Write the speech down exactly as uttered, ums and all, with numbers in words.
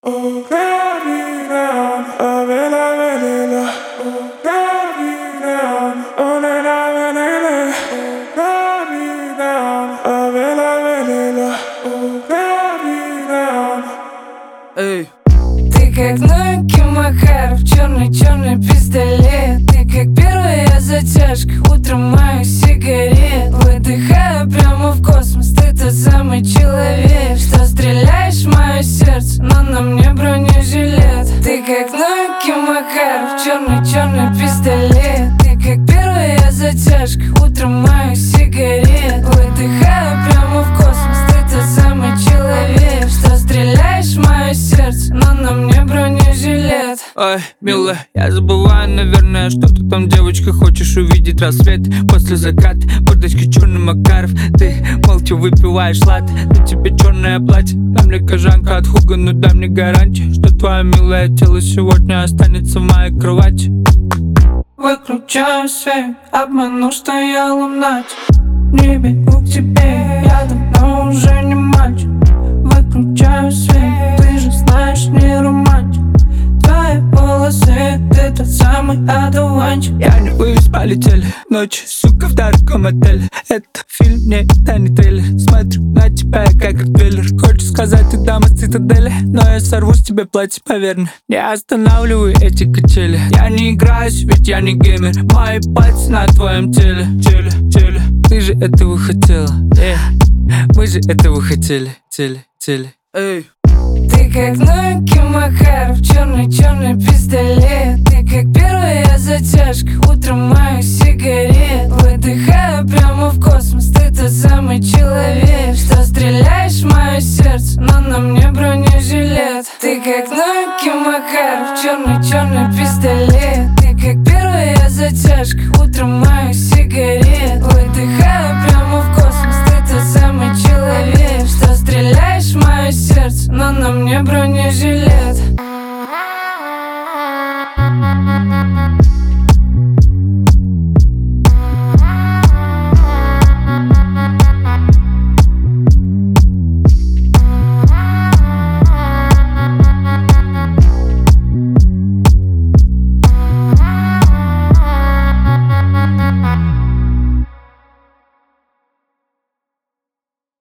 Эй. Ты как новенький Макаров, черный-черный пистолет. Ты как первая затяжка, утром моих сигарет. Выдыхаю прямо в космос, ты тот самый человек, что стреляешь в мое сердце, но на мне бронежилет. Ты как новенький Макаров, черный-черный пистолет. Ты как первая затяжка, утром моих сигарет. Выдыхаю прямо в космос, ты тот самый человек, что стреляешь в мое сердце, но на мне бронежилет. Ой, милая, я забываю, наверное, что ты там, девочка, хочешь увидеть рассвет после заката. Мордочка черный Макаров, ты молча выпиваешь латте. На тебе черное платье, дай мне кожанка от Хуга, ну дай мне гарантию, что твое милое тело сегодня останется в моей кровати. Выключаю свет, обману, что я лунатик. Не бегу к тебе, я давно уже не мальчик. Выключаю свет, ты же знаешь, не романтик. Твои волосы, ты тот самый одуванчик. Я не вывез, полетели ночи, сука, в дорогом отеле. Это фильм, не это не трейлер. Смотрю на тебя, как ротвейлер. Хочешь сказать, ты дама с цитадели, но я сорву с тебя платье, поверь мне. Не останавливаю эти качели. Я не играюсь, ведь я не геймер. Мои пальцы на твоем теле, теле, теле. Ты же этого хотела, эй. Мы же этого хотели, теле, теле, эй. Ты как новенький Макаров, черный-черный пистолет. Ты как первая затяжка, утром моих сигарет. Выдыхаю прямо в космос, ты тот самый человек, что стреляешь в мое сердце, но на мне бронежилет. Ты как новенький Макаров, черный-черный пистолет. Ты как первая затяжка, утром моих сигарет. Выдыхаю